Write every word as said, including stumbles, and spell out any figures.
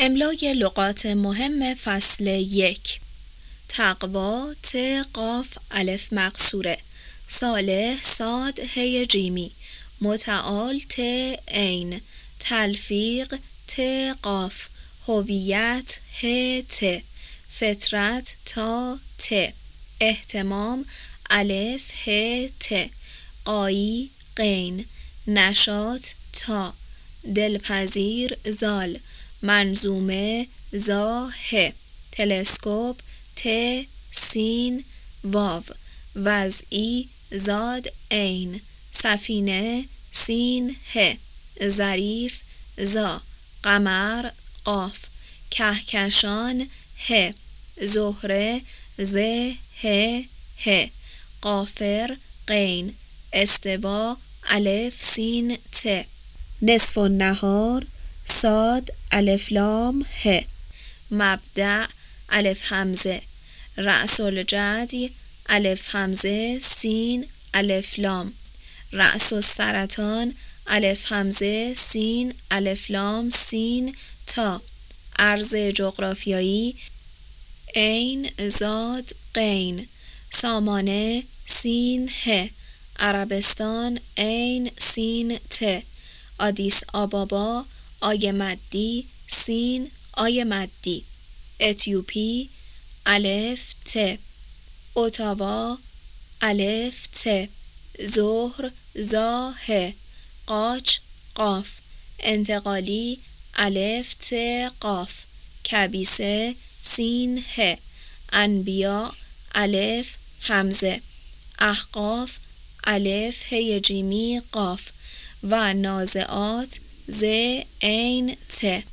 املای لغات مهم فصل یک. تقوا ت قاف الف مقصوره، صالح صاد هی جیمی، متعال ت عین، تلفیق ت قاف، هویت ه ت، فطرت تا ت، اهتمام الف ه ت، قایی قین، نشاط تا، دلپذیر زال، منظومه زا ه، تلسکوپ ت سین واو، وضعی زاد عین، سفینه سین ه، ظریف زا، قمر قاف، کهکشان ه، زهره ز ه ه، غافر غین، استوا الف سین ت، نصف النهار صاد الف لام ه، مبدأ الف همزه، رأس الجدی الف همزه سین الف لام، رأس السرطان الف همزه سین الف لام سین تا، ارض جغرافیایی عین زاد غین، سامانه سین ه، عربستان عین سین ت، آدیس آبابا آی مدی سین آی مدی، اتیوپی الف ت، اتاوا الف ت، ظهر زا ه، قاچ قاف، انتقالی الف ت قاف، کبیسه سین ه، انبیا الف همزه، احقاف الف هی جیمی قاف، و نازعات ز عین ت.